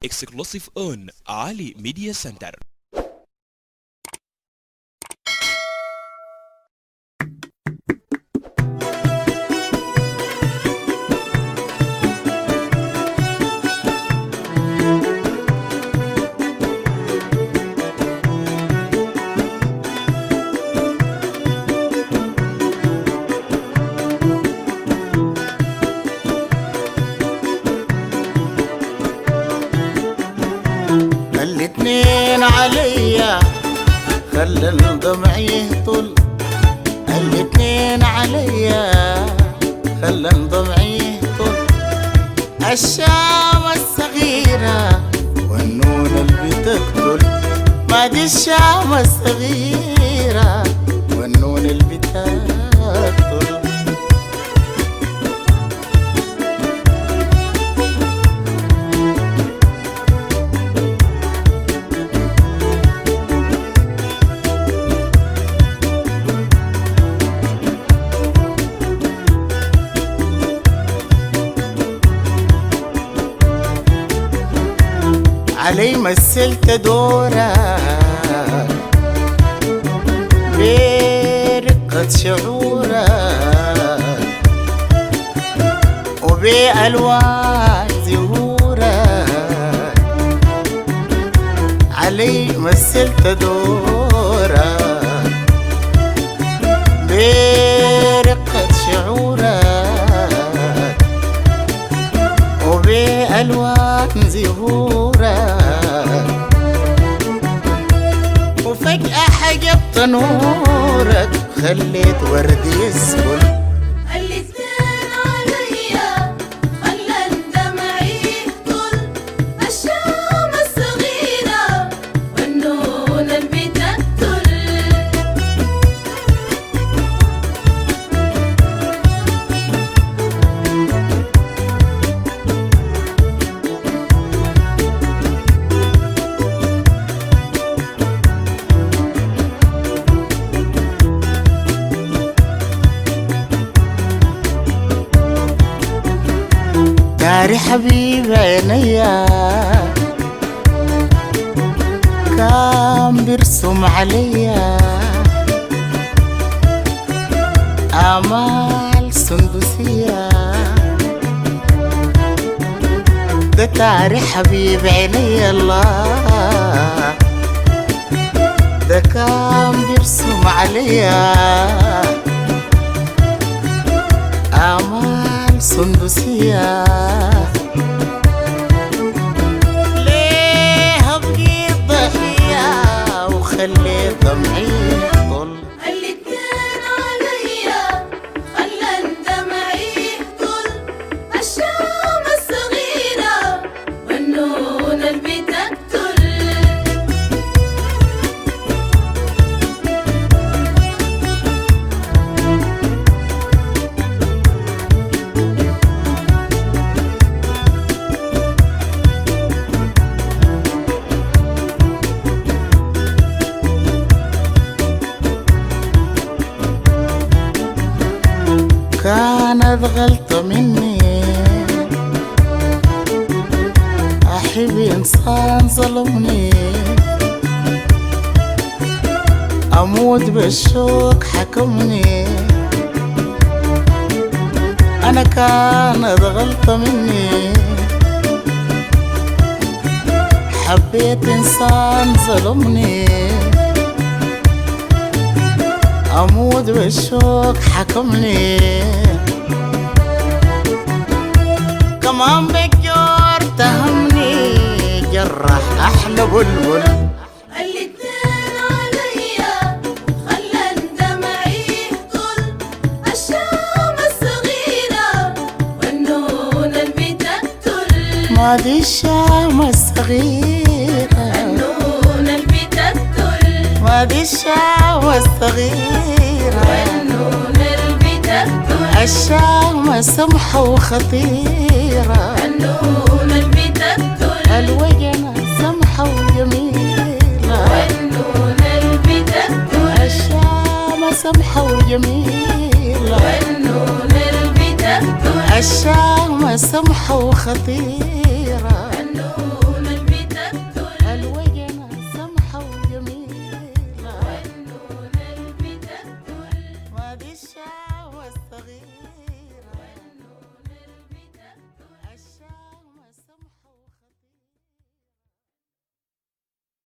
exclusive on Ali Media Center. الاتنين عليا خلى الدمع يهطل، الاتنين عليا خلى الدمع يهطل. الشام الصغيرة والنون اللي بتقتل، ما دي الشام الصغيرة والنون اللي بتقتل. علي مثلت دورك برقة شعورك وبألوان زهورك. علي مثلت دورك برقة شعورك وبألوان زهورك. وفجأة حجبت نورك خليت ورد يسكن. الاتنين عليا خلى الدمع يهطل، الشام الصغيرة والنون اللي بتقتل. داري حبيب عينيا كان بيرسم عليا آمال سندسية. ده داري حبيب عينيا الله، ده كان بيرسم عليا آمال سندسية. ليه أبقي ضحية وخليت دمعي يهطل. الاتنين عليا خلى الدمع يهطل، الشام الصغيرة والنون اللي بتقتل. كانت غلطة مني أحب إنسان ظلمني، أموت بالشوق حكمني. أنا كانت غلطة مني حبيت إنسان ظلمني، أموت بالشوق حكمني. كمان بجور تهمني جرح أحلى بلبل. الاتنين عليا خلى الدمع يهطل، الشام الصغيرة والنون اللي بتقتل. ما دي الشام الصغيرة النون اللي بتقتل، ما دي الشام الصغيرة والنون اللي بتقتل. الشام سمحة وخطيرة، النون اللي بتقتل. الوجنة سمحة وجميلة، والنون اللي بتقتل. الشام سمحة وجميلة، والنون اللي بتقتل. الشام سمحة وخطيرة.